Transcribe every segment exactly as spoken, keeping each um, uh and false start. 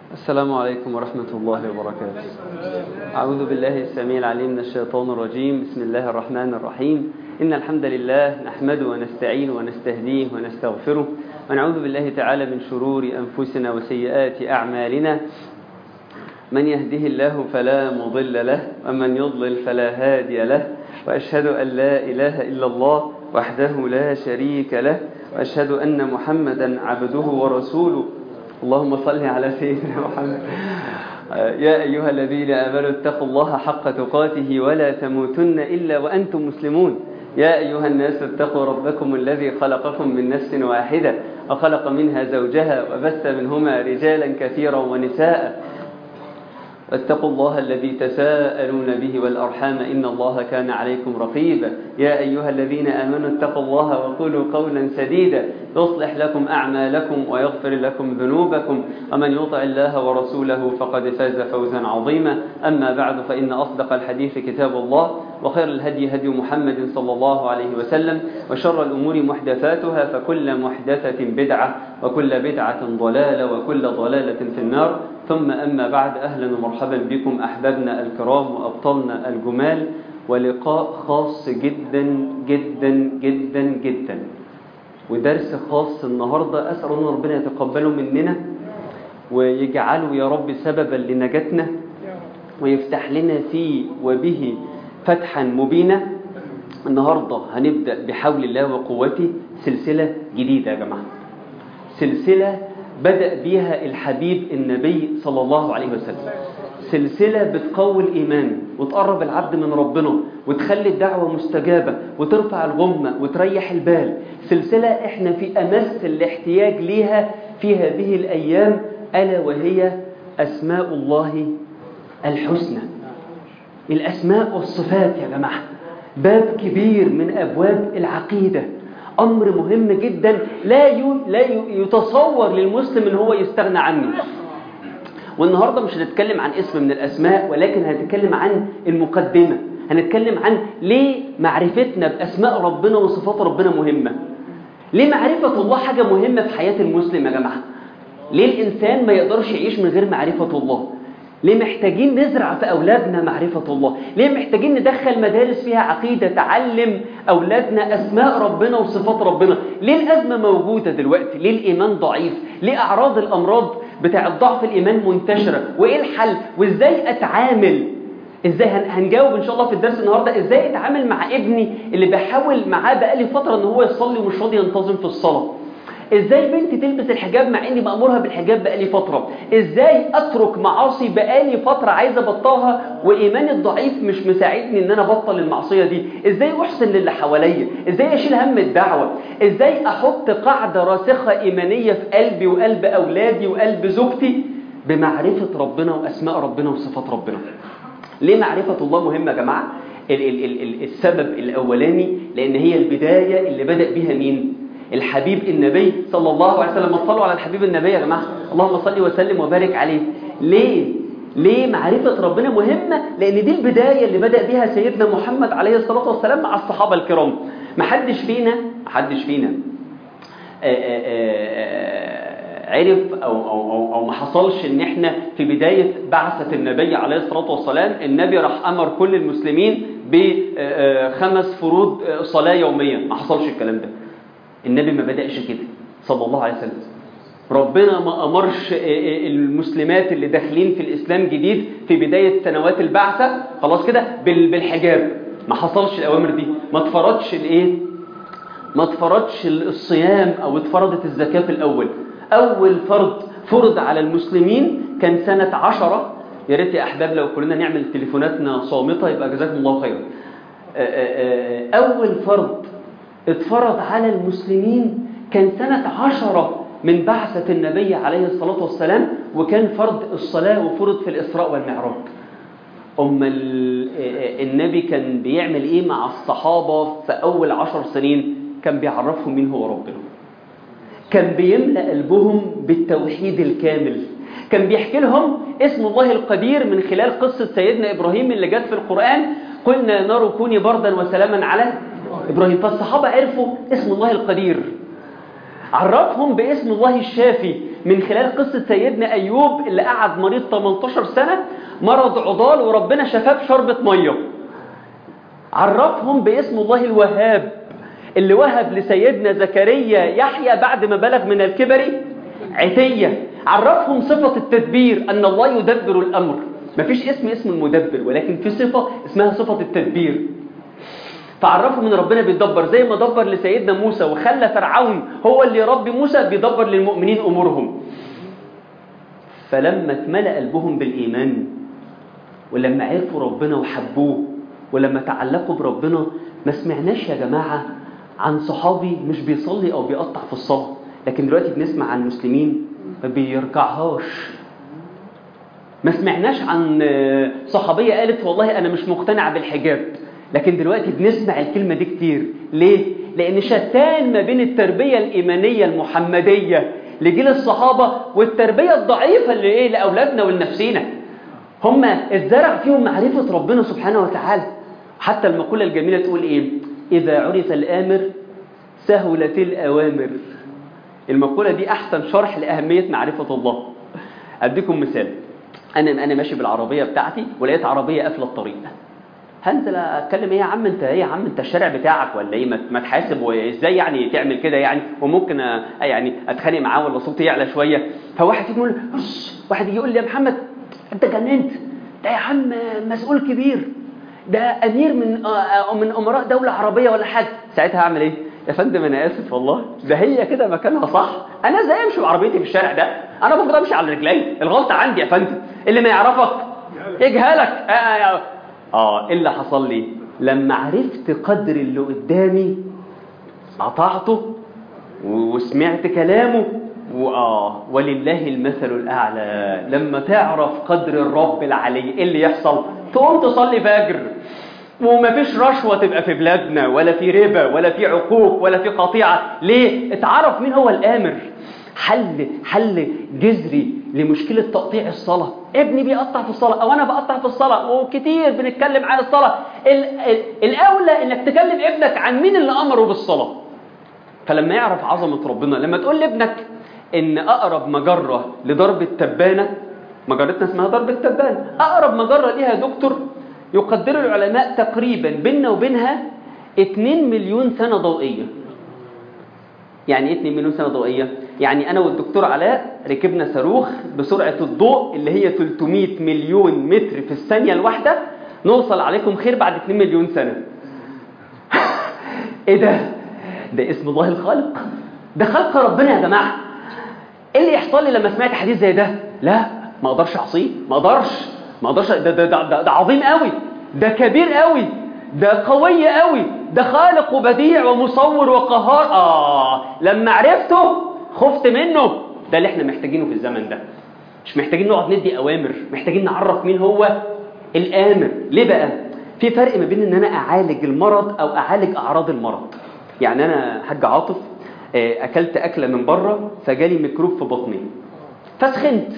السلام عليكم ورحمة الله وبركاته. أعوذ بالله السميع العليم من الشيطان الرجيم. بسم الله الرحمن الرحيم. إن الحمد لله نحمده ونستعين ونستهديه ونستغفره ونعوذ بالله تعالى من شرور أنفسنا وسيئات أعمالنا. من يهده الله فلا مضل له ومن يضلل فلا هادي له، وأشهد أن لا إله إلا الله وحده لا شريك له، وأشهد أن محمدا عبده ورسوله. اللهم صل على سيدنا محمد. يا أيها الذين آمنوا اتقوا الله حق تقاته ولا تموتن إلا وأنتم مسلمون. يا أيها الناس اتقوا ربكم الذي خلقكم من نفس واحدة وخلق منها زوجها وبث منهما رجالا كثيرا ونساء، واتقوا الله الذي تساءلون به والأرحام إن الله كان عليكم رقيبا. يا أيها الذين آمنوا اتقوا الله وقولوا قولا سديدا يصلح لكم أعمالكم ويغفر لكم ذنوبكم، ومن يطع الله ورسوله فقد فاز فوزا عظيما. أما بعد، فإن أصدق الحديث كتاب الله، وخير الهدي هدي محمد صلى الله عليه وسلم، وشر الأمور محدثاتها، فكل محدثة بدعة وكل بدعة ضلالة وكل ضلالة في النار. ثم أما بعد، أهلا ومرحبا بكم أحبابنا الكرام وأبطالنا الجمال، ولقاء خاص جدا جدا جدا جدا ودرس خاص النهاردة. أسأل أن ربنا يتقبله مننا ويجعله يا رب سببا لنجاتنا، ويفتح لنا فيه وبه فتحا مبينا. النهاردة هنبدأ بحول الله وقوته سلسلة جديدة يا جماعة، سلسلة بدأ بيها الحبيب النبي صلى الله عليه وسلم، سلسلة بتقوي الإيمان وتقرب العبد من ربنا وتخلي الدعوة مستجابة وترفع الغمة وتريح البال. سلسلة احنا في أمس الاحتياج ليها في هذه الأيام، ألا وهي أسماء الله الحسنى. الأسماء والصفات يا جماعة باب كبير من أبواب العقيدة، أمر مهم جدا لا لا يتصور للمسلم إن هو يستغنى عنه. والنهاردة مش هنتكلم عن اسم من الأسماء، ولكن هنتكلم عن المقدمة. هنتكلم عن ليه معرفتنا بأسماء ربنا وصفات ربنا مهمة، ليه معرفة الله حاجة مهمة في حياة المسلم يا جماعة، ليه الإنسان ما يقدرش يعيش من غير معرفة الله، ليه محتاجين نزرع في أولادنا معرفة الله، ليه محتاجين ندخل مدارس فيها عقيدة تعلم أولادنا أسماء ربنا وصفات ربنا، ليه الأزمة موجودة دلوقتي، ليه الإيمان ضعيف، ليه أعراض الأمراض بتاع ضعف الإيمان منتشرة، وإيه الحل، وإزاي أتعامل، إزاي هنجاوب إن شاء الله في الدرس النهاردة إزاي أتعامل مع ابني اللي بحاول معاه بقالي فترة إن هو يصلي ومش راضي ينتظم في الصلاة، ازاي بنتي تلبس الحجاب مع اني مأمورها بالحجاب بقالي فترة، ازاي اترك معاصي بقالي فترة عايزة ابطلها وايماني الضعيف مش مساعدني ان انا ابطل المعصية دي، ازاي احسن للي حواليا، ازاي اشيل هم الدعوة، ازاي احط قاعدة راسخة ايمانية في قلبي وقلب اولادي وقلب زوجتي بمعرفة ربنا واسماء ربنا وصفات ربنا. ليه معرفة الله مهمة يا جماعة؟ ال ال ال السبب الاولاني لان هي البداية اللي بدأ بها مين؟ الحبيب النبي صلى الله عليه وسلم. صلوا على الحبيب النبي يا جماعة، اللهم صل وسلم وبارك عليه. ليه؟ ليه معرفة ربنا مهمة؟ لأن دي البداية اللي بدأ بها سيدنا محمد عليه الصلاة والسلام مع الصحابة الكرام. محدش فينا محدش فينا آآ آآ عرف أو, أو, أو, أو ما حصلش إن إحنا في بداية بعثة النبي عليه الصلاة والسلام النبي راح أمر كل المسلمين بخمس فروض صلاة يوميا. ما حصلش الكلام ده، النبي ما بدأش كده صلى الله عليه وسلم. ربنا ما أمرش المسلمات اللي داخلين في الإسلام جديد في بداية سنوات البعثة خلاص كده بالحجاب، ما حصلش الأوامر دي. ما تفرضش الإيه؟ ما تفرضش الصيام أو اتفرضت الزكاة في الأول. أول فرض فرض على المسلمين كان سنة عشرة. يا ريت يا أحباب لو كلنا نعمل تليفوناتنا صامتة يبقى جزاكم الله خيرا. أول فرض اتفرض على المسلمين كان سنة عشرة من بعثة النبي عليه الصلاة والسلام، وكان فرض الصلاة وفرض في الإسراء والمعراج. أما النبي كان بيعمل إيه مع الصحابة في أول عشر سنين؟ كان بيعرفهم مين هو ربنا، كان بيملأ قلبهم بالتوحيد الكامل، كان بيحكي لهم اسم الله القدير من خلال قصة سيدنا إبراهيم اللي جت في القرآن، قلنا نار كوني بردا وسلاما على إبراهيم. فالصحابة عرفوا اسم الله القدير. عرفهم باسم الله الشافي من خلال قصة سيدنا أيوب اللي قعد مريض ثمانية عشر سنة، مرض عضال، وربنا شفاه بشربة مية. عرفهم باسم الله الوهاب اللي وهب لسيدنا زكريا يحيى بعد ما بلغ من الكبر عتية. عرفهم صفة التدبير، أن الله يدبر الأمر. مفيش اسم اسم المدبر، ولكن في صفة اسمها صفة التدبير. فعرفهم ان ربنا بيدبر، زي ما دبر لسيدنا موسى وخلى فرعون هو اللي يربي موسى، بيدبر للمؤمنين امورهم. فلما اتملأ قلبهم بالايمان، ولما عرفوا ربنا وحبوه، ولما تعلقوا بربنا، ما سمعناش يا جماعه عن صحابي مش بيصلي او بيقطع في الصلاه، لكن دلوقتي بنسمع عن مسلمين ما بيركعهاش. ما سمعناش عن صحابيه قالت والله انا مش مقتنعه بالحجاب، لكن دلوقتي بنسمع الكلمة دي كتير. ليه؟ لأن شتان ما بين التربية الإيمانية المحمدية لجيل الصحابة والتربية الضعيفة اللي إيه لأولادنا ولنفسينا. هم اتزرع فيهم معرفة ربنا سبحانه وتعالى. حتى المقولة الجميلة تقول إيه؟ إذا عرف الآمر سهلت الأوامر. المقولة دي أحسن شرح لأهمية معرفة الله. أديكم مثال. أنا أنا ماشي بالعربية بتاعتي ولقيت عربية قافلة الطريق. هنزل اتكلم ايه يا عم انت، ايه يا عم انت الشارع بتاعك ولا ايه؟ ما تحاسب، وازاي يعني تعمل كده يعني؟ وممكن يعني اتخانق معاه ولا صوتي يعلى شويه. فواحد يقول واحد يجي يقول لي يا محمد انت جننت، ده يا عم مسؤول كبير، ده امير من من امراء دوله عربيه ولا حاجه. ساعتها هعمل ايه؟ يا فندم انا اسف والله، ده هي كده مكانها صح. انا ازاي امشي بعربيتي في الشارع ده؟ انا المفروض امشي على رجلي. الغلطه عندي يا فندم. اللي ما يعرفك يجهلك. آه آه آه إيه اللي حصل لي؟ لما عرفت قدر اللي قدامي قطعته وسمعت كلامه. وآه ولله المثل الأعلى. لما تعرف قدر الرب العلي إيه اللي يحصل؟ تقوم تصلي فجر، ومفيش رشوة تبقى في بلادنا، ولا في ربا، ولا في عقوق، ولا في قطيعة. ليه؟ اتعرف مين هو الآمر. حل حل جذري لمشكلة تقطيع الصلاة. ابني بيقطع في الصلاة أو أنا بقطع في الصلاة، وكتير بنتكلم عن الصلاة. الأولى إنك تكلم ابنك عن مين اللي أمره بالصلاة. فلما يعرف عظمة ربنا، لما تقول لابنك إن أقرب مجرة لضرب التبانة، مجرتنا اسمها ضرب التبانة، أقرب مجرة ليها دكتور يقدر العلماء تقريبا بيننا وبينها اتنين مليون سنة ضوئية. يعني ايه اتنين مليون سنة ضوئية؟ يعني أنا والدكتور علاء ركبنا صاروخ بسرعة الضوء اللي هي ثلاثمائة مليون متر في الثانية الواحدة، نوصل عليكم خير بعد اتنين مليون سنة. ايه ده؟ ده اسم الله الخالق، ده خلق ربنا يا جماعة. ايه اللي يحصل لي لما سمعت حديث زي ده؟ لا ما اقدرش اعصيه، ما اقدرش ما اقدرش ده, ده, ده, ده عظيم قوي، ده كبير قوي، ده قوي قوي، ده خالق وبديع ومصور وقهار. آه لما عرفته خفت منه. ده اللي احنا محتاجينه في الزمن ده. مش محتاجين نقعد ندي أوامر، محتاجين نعرف مين هو الآمر. ليه بقى؟ في فرق ما بين ان انا اعالج المرض او اعالج اعراض المرض. يعني انا حاج عاطف اكلت اكله من بره فجالي ميكروب في بطني فسخنت.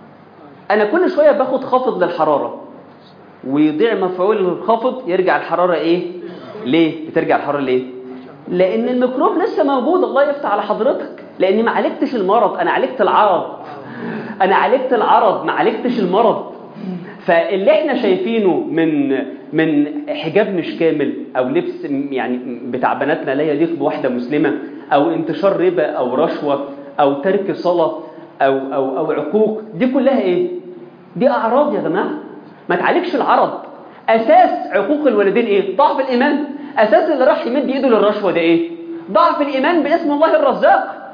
انا كل شويه باخد خافض للحراره ويضيع مفعول الخافض، يرجع الحراره ايه؟ ليه بترجع الحراره ليه؟ لان الميكروب لسه موجود. الله يفتح على حضرتك، لاني ما عالجتش المرض، انا عالجت العرض. انا عالجت العرض ما عالجتش المرض. فاللي احنا شايفينه من من حجاب مش كامل او لبس يعني بتاع بناتنا لا يليق بواحده مسلمه، او انتشار ربا او رشوه او ترك صلاه او او او عقوق، دي كلها ايه؟ دي اعراض يا جماعه. ما تعالجش العرض. اساس عقوق الوالدين ايه؟ ضعف الايمان. اساس اللي راح يمد ايده للرشوه ده ايه؟ ضعف الايمان باسم الله الرزاق.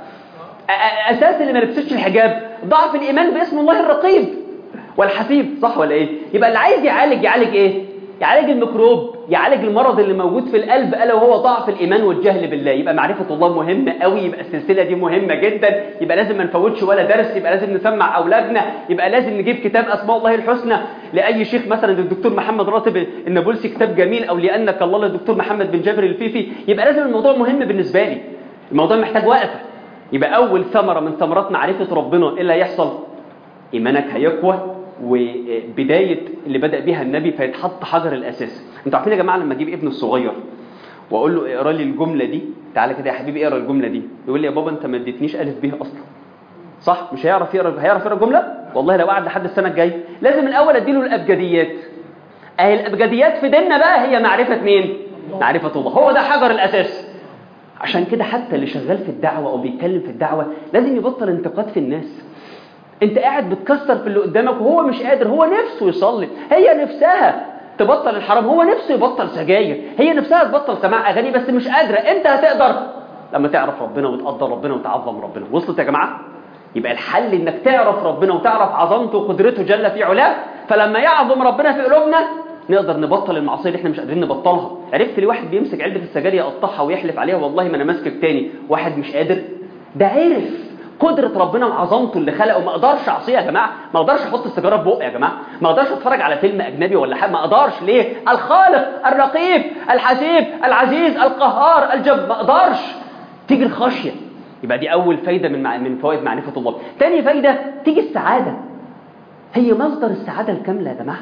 اساس اللي ما لبسش الحجاب ضعف الايمان باسم الله الرقيب والحسيب. صح ولا ايه؟ يبقى اللي عايز يعالج يعالج ايه؟ يعالج الميكروب، يعالج المرض اللي موجود في القلب الا وهو ضعف الايمان والجهل بالله. يبقى معرفه الله مهمه قوي، يبقى السلسله دي مهمه جدا، يبقى لازم ما نفوتش ولا درس، يبقى لازم نسمع اولادنا، يبقى لازم نجيب كتاب اسماء الله الحسنى لاي شيخ، مثلا للدكتور محمد راتب النابلسي كتاب جميل، او لانك الله للدكتور محمد بن جابر الفيفي. يبقى لازم الموضوع مهم بالنسبه لي، الموضوع محتاج وقفه. يبقى اول ثمره من ثمرات معرفه ربنا ايه اللي هيحصل؟ ايمانك هيقوى، وبداية اللي بدأ بيها النبي فيتحط حجر الأساس. انتوا عارفين يا جماعة لما اجيب ابن الصغير واقول له اقرا لي الجملة دي، تعالى كده يا حبيبي اقرا الجملة دي، يقول لي يا بابا انت ما اديتنيش ألف به أصلا. صح؟ مش هيعرف يقرا هيعرف يقرا الجمله؟ والله لو قعد لحد السنه الجايه لازم الاول اديله الابجديات. اهي الابجديات في ديننا بقى هي معرفه مين؟ معرفه الله. هو ده حجر الاساس. عشان كده حتى اللي شغال في الدعوه او بيتكلم في الدعوه لازم يبطل انتقاد في الناس. انت قاعد بتكسر في اللي قدامك وهو مش قادر، هو نفسه يصلي، هي نفسها تبطل الحرام، هو نفسه يبطل سجاير، هي نفسها تبطل سماع اغاني بس مش قادره. انت هتقدر لما تعرف ربنا وتقدر ربنا وتعظم ربنا. وصلت يا جماعه؟ يبقى الحل انك تعرف ربنا وتعرف عظمته وقدرته جل في علاه، فلما يعظم ربنا في قلوبنا نقدر نبطل المعصيه اللي احنا مش قادرين نبطلها. عرفت ليه واحد بيمسك علبه السجاير يقطعها ويحلف عليها والله ما انا ماسكك تاني، واحد مش قادر؟ ده عرف قدرة ربنا وعظمته اللي خلقه. ما اقدرش اعصيه يا جماعه، ما اقدرش احط السيجاره في بقي يا جماعه، ما اقدرش اتفرج على فيلم اجنبي ولا حاجه، ما اقدرش. ليه؟ الخالق الرقيب الحسيب العزيز القهار الجب، ما اقدرش. تيجي الخشيه. يبقى دي اول فايده من من فوائد معرفه الله. تاني فايده تيجي السعاده. هي مصدر السعاده الكامله يا جماعه.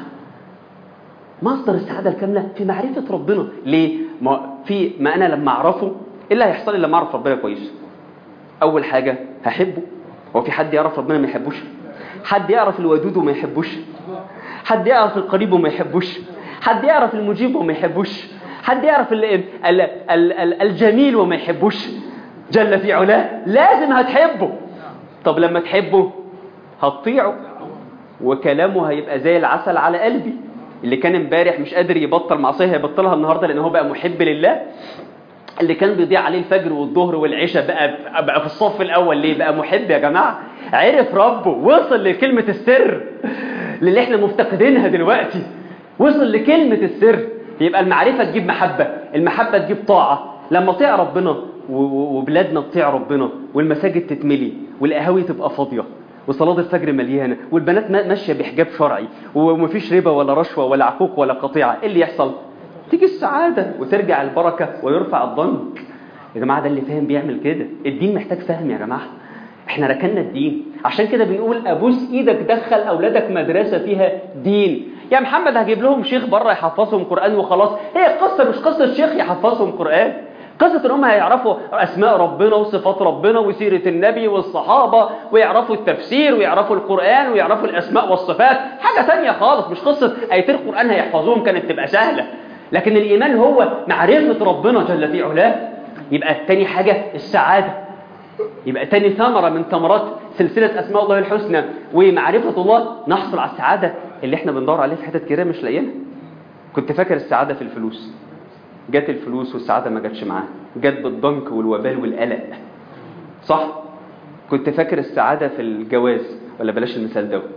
مصدر السعاده الكامله في معرفه ربنا. ليه؟ ما في ما انا لما اعرفه ايه اللي هيحصل لي لما اعرف ربنا كويس؟ اول حاجه هحبه. هو في حد يعرف ربنا ما يحبوش؟ حد يعرف الودود وما يحبوش؟ حد يعرف القريب وما يحبوش؟ حد يعرف المجيب وما يحبوش؟ حد يعرف ال ال ال ال الجميل وما يحبوش؟ جل في علاه. لازم هتحبه. طب لما تحبه هتطيعه وكلامه هيبقى زي العسل على قلبي. اللي كان امبارح مش قادر يبطل معصيه هيبطلها النهارده لان هو بقى محب لله. اللي كان بيضيع عليه الفجر والظهر والعشاء بقى بقى في الصف الاول. ليه؟ بقى محب يا جماعه. عرف ربه، وصل لكلمه السر اللي احنا مفتقدينها دلوقتي. وصل لكلمه السر. يبقى المعرفه تجيب محبه، المحبه تجيب طاعه. لما تطيع ربنا وبلادنا تطيع ربنا والمساجد تتملي والقهاوي تبقى فاضيه وصلاه الفجر مليانه والبنات ماشيه بحجاب شرعي ومفيش ربا ولا رشوه ولا عقوق ولا قطيعه، ايه اللي يحصل؟ تيجي السعادة وترجع البركة ويرفع الضنك. يا جماعة ده اللي فاهم بيعمل كده. الدين محتاج فهم يا جماعة. احنا ركننا الدين. عشان كده بنقول ابوس ايدك دخل اولادك مدرسة فيها دين. يا محمد هجيب لهم شيخ بره يحفظهم قرآن وخلاص. هي قصة مش قصة شيخ يحفظهم قرآن. قصة ان هم هيعرفوا اسماء ربنا وصفات ربنا وسيرة النبي والصحابة ويعرفوا التفسير ويعرفوا القرآن ويعرفوا الاسماء والصفات. حاجة تانية خالص. مش قصة ايتين القرآن هيحفظوهم كانت تبقى سهلة. لكن الإيمان هو معرفة ربنا جل في علاه. يبقى تاني حاجة السعادة. يبقى تاني ثمرة من ثمرات سلسلة أسماء الله الحسنى ومعرفة الله نحصل على السعادة اللي احنا بندور عليها في حتت كده مش لاقيينها. كنت فاكر السعادة في الفلوس. جت الفلوس والسعادة ما جاتش معاها. جت بالضنك والوبال والقلق. صح؟ كنت فاكر السعادة في الجواز. ولا بلاش المثال ده.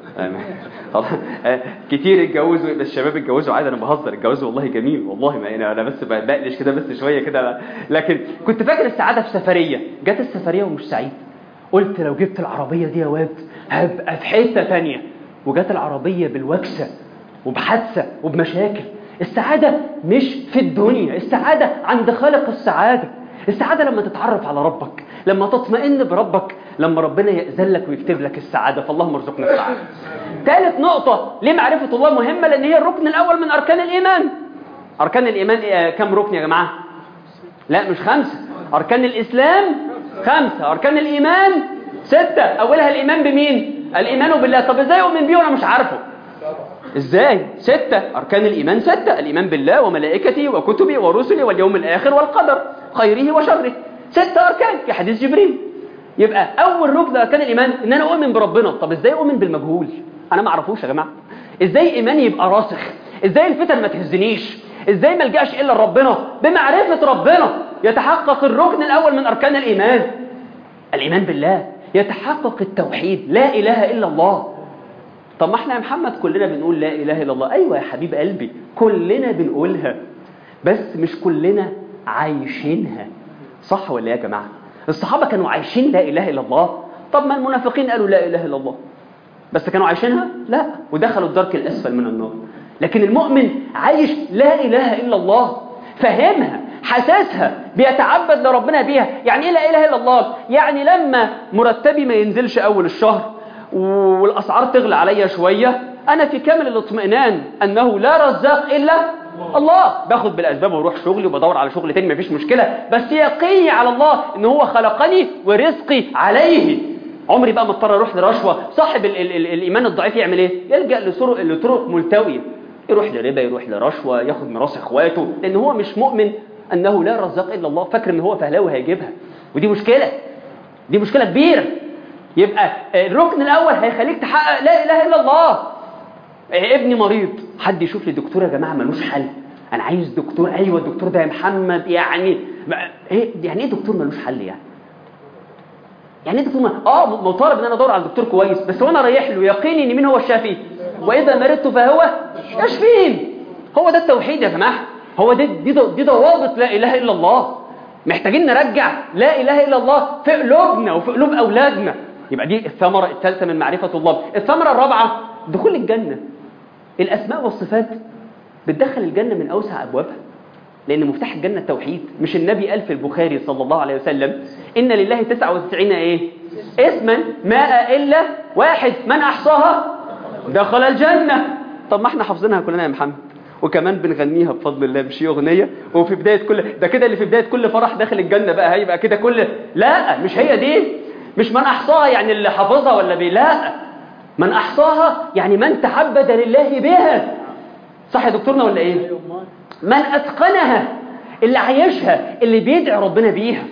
كتير اتجوزوا يبقى الشباب اتجوزوا عادي. انا بهزر. الجواز والله جميل والله. ما انا انا بس بقلش كده بس شويه كده. لكن كنت فاكر السعاده في سفريه. جت السفريه ومش سعيد. قلت لو جبت العربيه دي يا واد هبقى في حته ثانيه. وجت العربيه بالوكسه وبحادثه وبمشاكل. السعاده مش في الدنيا. السعاده عند خالق السعاده. السعاده لما تتعرف على ربك، لما تطمئن بربك، لما ربنا يأذن لك ويكتب لك السعادة. فاللهم ارزقنا السعادة. ثالث نقطة ليه معرفة الله مهمة؟ لأن هي الركن الأول من أركان الإيمان. أركان الإيمان إيه؟ كم ركن يا جماعة؟ لا مش خمسة. أركان الإسلام خمسة. أركان الإيمان ستة. أولها الإيمان بمين؟ الإيمان بالله. طب إزاي أؤمن بيه وأنا مش عارفه؟ إزاي؟ ستة. أركان الإيمان ستة. الإيمان بالله وملائكته وكتبه ورسله واليوم الآخر والقدر خيره وشره. ستة أركان في حديث جبريل. يبقى أول ركن أركان الإيمان إن أنا أؤمن بربنا. طب إزاي أؤمن بالمجهول؟ أنا ما أعرفوش يا جماعة. إزاي إيماني يبقى راسخ؟ إزاي الفتن ما تهزنيش؟ إزاي ما الجأش إلا ربنا؟ بمعرفة ربنا يتحقق الركن الأول من أركان الإيمان. الإيمان بالله. يتحقق التوحيد. لا إله إلا الله. طب ما احنا يا محمد كلنا بنقول لا إله إلا الله. أيوة يا حبيب قلبي كلنا بنقولها بس مش كلنا عايشينها. صح ولا يا جماعة؟ الصحابة كانوا عايشين لا إله إلا الله. طب ما المنافقين قالوا لا إله إلا الله بس كانوا عايشينها؟ لا. ودخلوا الدرك الأسفل من النار. لكن المؤمن عايش لا إله إلا الله. فهمها، حساسها، بيتعبد لربنا بيها. يعني إيه لا إله إلا الله؟ يعني لما مرتبي ما ينزلش أول الشهر والأسعار تغلى عليا شوية أنا في كامل الاطمئنان أنه لا رزاق إلا الله. باخد بالأسباب وروح شغلي وبدور على شغل تاني مفيش مشكلة. بس يقيني على الله إن هو خلقني ورزقي عليه. عمري بقى مضطر اروح لرشوه. صاحب ال ال ال الايمان الضعيف يعمل ايه؟ يلجأ لطرق لطرق ملتويه، يروح لربا، يروح لرشوه، ياخد ميراث اخواته، لان هو مش مؤمن انه لا رزاق الا الله، فاكر ان هو فهلاوي هيجيبها، ودي مشكله، دي مشكله كبيره. يبقى الركن الاول هيخليك تحقق لا اله الا الله. ابني مريض، حد يشوف لي دكتور يا جماعه ملوش حل، انا عايز دكتور. ايوه الدكتور ده يا محمد يعني ايه؟ يعني ايه دكتور ملوش حل؟ يعني يعني ايه دكتور؟ اه مطالب ان انا ادور على دكتور كويس، بس وانا رايح له يقيني ان مين هو الشافي، واذا مرضت فهو يشفين. هو ده التوحيد يا جماعه، هو دي دي, دي ضوابط لا اله الا الله. محتاجين نرجع لا اله الا الله في قلوبنا وفي قلوب اولادنا. يبقى دي الثمره الثالثه من معرفه الله. الثمره الرابعه دخول الجنه. الاسماء والصفات بتدخل الجنه من اوسع ابوابها، لان مفتاح الجنه التوحيد. مش النبي قال في البخاري صلى الله عليه وسلم ان لله تسعة وتسعين ايه اسما ما الا واحد من احصاها دخل الجنه. طب ما احنا حافظينها كلنا يا محمد، وكمان بنغنيها بفضل الله، مش اغنيه وفي بدايه كل ده كده، اللي في بدايه كل فرح داخل الجنه بقى هيبقى كده كل، لا مش هي دي. مش من احصاها يعني اللي حافظها ولا بي، لا، من احصاها يعني من تعبد لله بها. صح يا دكتورنا ولا ايه؟ من اتقنها، اللي عايشها، اللي بيدعي ربنا بيها.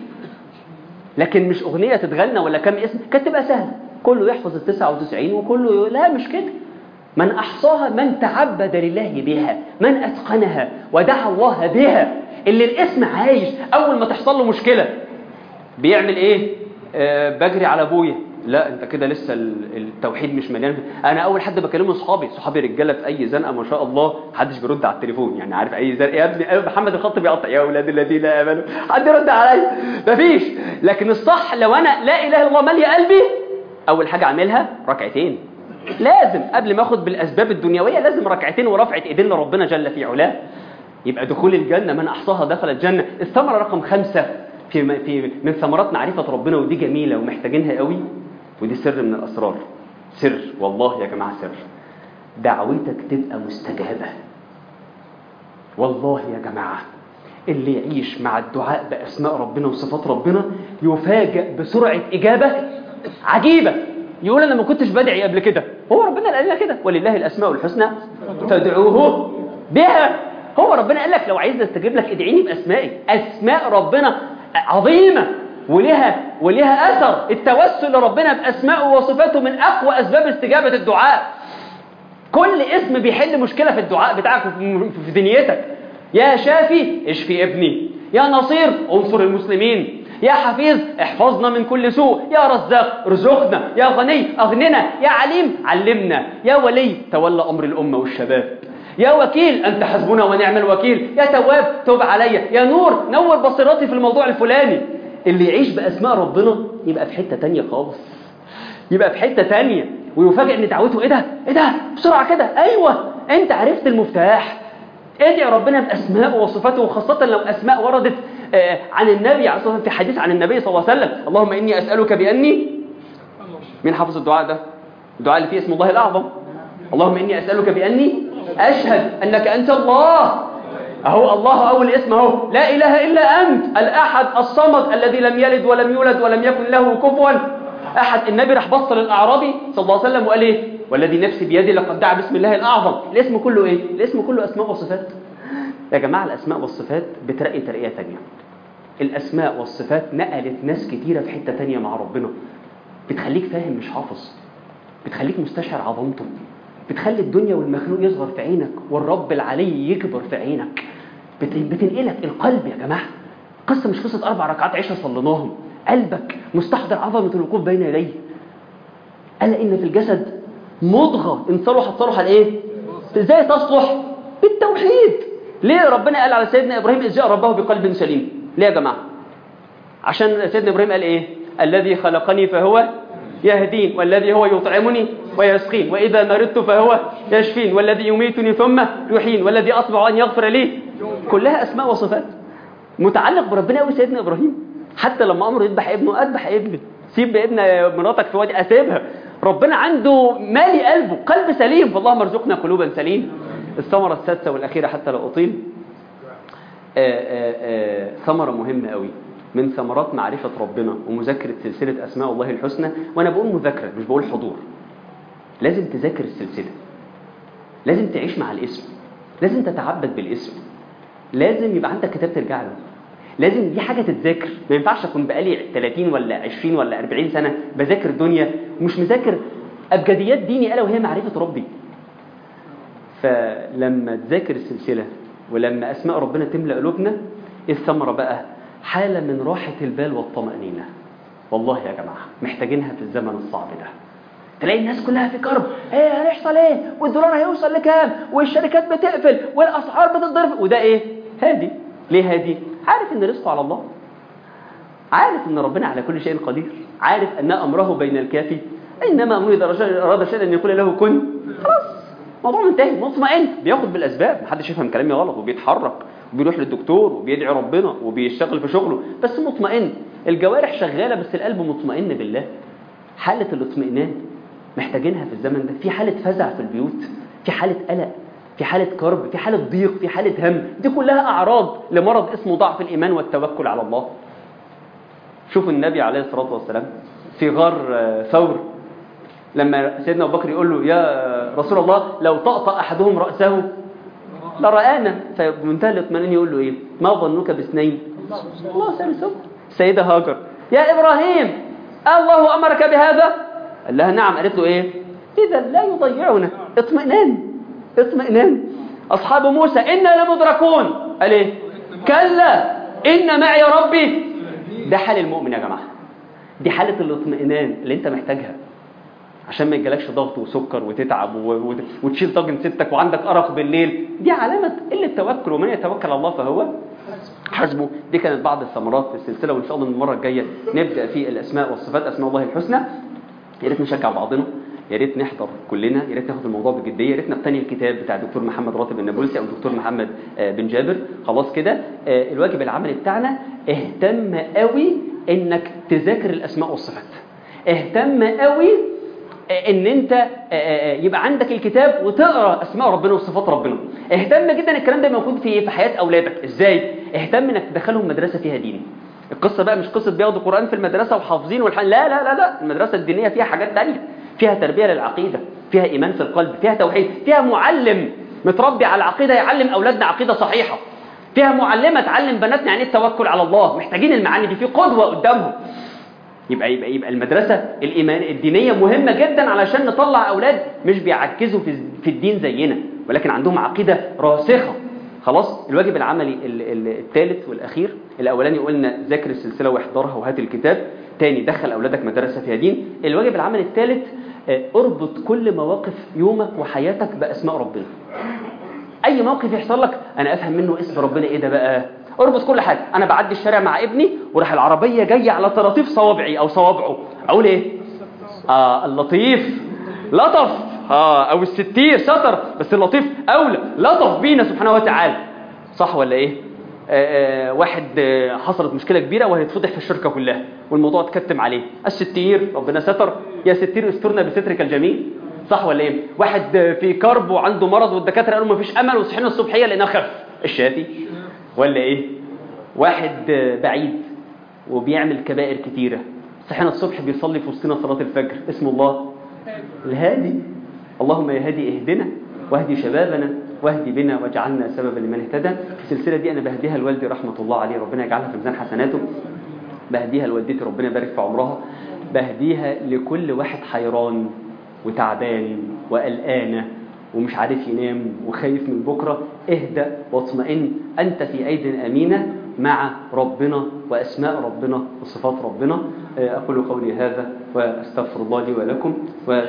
لكن مش اغنيه تتغنى ولا كم اسم، كانت تبقى سهله كله يحفظ ال تسعة وتسعين وكله ي... لا مش كده. من احصاها من تعبد لله بها، من اتقنها ودعا الله بها. اللي الاسم عايش، اول ما تحصل له مشكله بيعمل ايه؟ آه بجري على ابويا. لا انت كده لسه التوحيد مش مليان. انا اول حد بكلمه صحابي، صحابي رجاله في اي زنقه ما شاء الله محدش بيرد على التليفون، يعني عارف اي زنقه يا ابني أيوة محمد الخط بيقطع يا اولاد الذين امنوا، حد يرد عليا؟ مفيش. لكن الصح لو انا لا اله الا الله ماليه قلبي، اول حاجه اعملها ركعتين. لازم قبل ما اخد بالاسباب الدنيويه لازم ركعتين ورفعه ايدين لربنا جل في علاه. يبقى دخول الجنه من احصاها دخل الجنه. الثمره رقم خمسة في في من ثمرات معرفه ربنا، ودي جميله ومحتاجينها قوي، ودي سر من الأسرار. سر والله يا جماعة، سر. دعوتك تبقى مستجابة. والله يا جماعة اللي يعيش مع الدعاء بأسماء ربنا وصفات ربنا يفاجأ بسرعة إجابة عجيبة. يقول أنا ما كنتش بدعي قبل كده، هو ربنا قال لنا كده ولله الأسماء الحسنى فادعوه بها. هو ربنا قال لك لو عايز استجيب لك ادعيني بأسمائي. أسماء ربنا عظيمة ولها ولها أثر. التوسل لربنا بأسمائه وصفاته من أقوى أسباب استجابة الدعاء. كل اسم بيحل مشكلة في الدعاء بتاعك في دنيتك. يا شافي اشفي ابني، يا نصير انصر المسلمين، يا حفيظ احفظنا من كل سوء، يا رزاق ارزقنا، يا غني اغننا، يا عليم علمنا، يا ولي تولى أمر الأمة والشباب، يا وكيل أنت حسبنا ونعم الوكيل، يا تواب توب علي، يا نور نور بصيرتي في الموضوع الفلاني. اللي يعيش بأسماء ربنا يبقى في حتة تانية خالص، يبقى في حتة تانية، ويفاجئ ان دعوته ايه ده ايه ده بسرعة كده. ايوه انت عرفت المفتاح. ادعي ربنا بأسماء وصفاته، وخاصة لو أسماء وردت عن النبي عليه الصلاة والسلام، في حديث عن النبي صلى الله عليه وسلم. اللهم إني أسألك بأني، مين حافظ الدعاء ده؟ الدعاء اللي فيه اسم الله الأعظم. اللهم إني أسألك بأني أشهد أنك أنت الله. أهو الله أول اسم أهو، لا إله إلا أنت الأحد الصمد الذي لم يلد ولم يولد ولم يكن له كفوا أحد. النبي راح بص للأعرابي صلى الله عليه وسلم وقال إيه؟ والذي نفسي بيدي لقد دعا باسم الله الأعظم. الاسم كله إيه؟ الاسم كله أسماء وصفات. يا جماعة الأسماء والصفات بترقي ترقية تانية. الأسماء والصفات نقلت ناس كتيرة في حتة تانية مع ربنا. بتخليك فاهم مش حافظ، بتخليك مستشعر عظمته، بتخلي الدنيا والمخلوق يصغر في عينك والرب العلي يكبر في عينك. بتنقلك القلب يا جماعة. قصة مش قصة أربع ركعات عشرة صليناهم، قلبك مستحضر عظمة الوقوف بين يديه. ألا إن في الجسد مضغة إن صلحت صلح الإيه؟ إزاي تصلح؟ بالتوحيد. ليه ربنا قال على سيدنا إبراهيم إذ جاء ربه بقلب سليم؟ ليه يا جماعة؟ عشان سيدنا إبراهيم قال إيه؟ الذي خلقني فهو يهدين، والذي هو يطعمني ويسقين، وإذا مرضت فهو يشفين، والذي يميتني ثم يحين، والذي أطمع أن يغفر لي. كلها أسماء وصفات متعلق بربنا قوي. سيدنا إبراهيم حتى لما أمره يذبح ابنه، أذبح ابنه، سيب ابن مراتك في وادي أسيبها. ربنا عنده مالي قلبه، قلب سليم. فاللهم ارزقنا قلوبا سليم. الثمرة السادسة والأخيرة حتى لا أطيل، آآ آآ ثمرة مهمة قوي، من ثمرات معرفة ربنا ومذاكرة سلسلة أسماء الله الحسنى، وأنا بقول مذاكرة مش بقول حضور، لازم تذاكر السلسلة، لازم تعيش مع الاسم، لازم تتعبد بالاسم، لازم يبقى عندك كتاب ترجع له، لازم دي حاجة تتذاكر. ما ينفعش أكون بقالي ثلاثين ولا عشرين ولا أربعين سنة بذاكر دنيا ومش مذاكر أبجديات ديني ألا وهي معرفة ربي. فلما تذاكر السلسلة ولما أسماء ربنا تملأ قلوبنا، الثمرة بقى حالة من راحة البال والطمأنينة. والله يا جماعة محتاجينها في الزمن الصعب ده. تلاقي الناس كلها في كرب، ايه هنحصل ايه، والدولار هيوصل لكام، والشركات بتقفل، والاسعار بتتضرب، وده ايه هادي. ليه هادي؟ عارف ان رزقه على الله، عارف ان ربنا على كل شيء قدير، عارف ان امره بين الكافي، انما امره اذا اراد شيئا ان يقول له كن، خلاص موضوع منتهي، مطمئن، بياخد بالاسباب، محدش يفهم كلامي غلط، وبيتحرك وبيروح للدكتور وبيدعي ربنا وبيشتغل في شغله، بس مطمئن، الجوارح شغاله بس القلب مطمئن بالله. حاله الاطمئنان محتاجينها في الزمن ده. في حاله فزع في البيوت، في حاله قلق، في حاله كرب، في حاله ضيق، في حاله هم، دي كلها اعراض لمرض اسمه ضعف الايمان والتوكل على الله. شوف النبي عليه الصلاه والسلام في غار ثور، لما سيدنا ابو بكر يقول له يا رسول الله لو طأطأ احدهم رأسه لرآنا، فبمنتهى الاطمئنان يقول له ايه؟ ما ظنك باثنين الله ثالثهما. السيده هاجر يا ابراهيم الله امرك بهذا؟ قال لها نعم. قالت له ايه؟ اذا لا يضيعنا. اطمئنان اطمئنان. اصحاب موسى انا لمدركون، قال ايه؟ كلا ان معي ربي. ده حال المؤمن يا جماعه، دي حاله الاطمئنان اللي انت محتاجها عشان ما يجيلكش ضغط وسكر وتتعب وتشيل طاجن ستك وعندك أرق بالليل. دي علامة قلة توكل، ومن يتوكل على الله فهو حسبه. دي كانت بعض الثمرات في السلسلة، وإن شاء الله المرة الجاية نبدأ في الأسماء والصفات، أسماء الله الحسنى. يا ريت نشجع بعضنا، يا ريت نحضر كلنا، يا ريت ناخد الموضوع بجدية، يا ريت نقتني الكتاب بتاع الدكتور محمد راتب النابلسي أو الدكتور محمد بن جابر. خلاص كده الواجب العملي بتاعنا، اهتم قوي إنك تذاكر الأسماء والصفات، اهتم قوي ان انت يبقى عندك الكتاب وتقرا اسماء ربنا وصفات ربنا. اهتم جدا الكلام ده موجود في في حياه اولادك ازاي. اهتم انك تدخلهم مدرسه فيها دين. القصه بقى مش قصه بياخدوا قران في المدرسه وحافظين والحين، لا لا لا لا، المدرسه الدينيه فيها حاجات تانية، فيها تربيه للعقيده، فيها ايمان في القلب، فيها توحيد، فيها معلم متربي على العقيده يعلم اولادنا عقيده صحيحه، فيها معلمه تعلم بناتنا يعني التوكل على الله. محتاجين المعاني دي، في قدوه قدامهم. يبقى يبقى يبقى المدرسه الايمان الدينيه مهمه جدا علشان نطلع اولاد مش بيعجزوا في في الدين زينا، ولكن عندهم عقيده راسخه. خلاص الواجب العملي الثالث والاخير، الاولاني قلنا ذاكر السلسله واحضرها وهات الكتاب، تاني دخل اولادك مدرسه فيها دين. الواجب العملي الثالث اربط كل مواقف يومك وحياتك باسماء ربنا. اي موقف يحصل لك انا افهم منه اسم ربنا ايه ده بقى، اربط كل حاجه. انا بعدي الشارع مع ابني وراح العربيه جايه على طراطيف صوابعي او صوابعه، اقول ايه؟ اه اللطيف لطف، اه او الستير ستر، بس اللطيف اولى، لطف بينا سبحانه وتعالى. صح ولا ايه؟ آه آه واحد آه حصلت مشكله كبيره وهيتفضح في الشركه كلها والموضوع اتكتم عليه، الستير ربنا ستر، يا ستير استرنا بسترك الجميل. صح ولا ايه؟ واحد في كرب وعنده مرض والدكاتره قالوا مفيش امل وصحينا الصبحيه لقيناه خف، الشافي. ولا ايه؟ واحد بعيد وبيعمل كبائر كتيره، صحينا الصبح بيصلي في وسطنا صلاه الفجر، اسمه الله الهادي. اللهم يا هادي اهدنا واهدي شبابنا واهدي بنا واجعلنا سببا لمن اهتدى. السلسله دي انا بهديها لوالدي رحمه الله عليه، ربنا يجعلها في ميزان حسناته، بهديها لوالدتي ربنا يبارك في عمرها، بهديها لكل واحد حيران وتعبان وقلقانه ومش عارف ينام وخايف من بكره. اهدأ واطمئن، انت في ايد امينه مع ربنا واسماء ربنا وصفات ربنا. اقول قولي هذا واستغفر الله لي ولكم.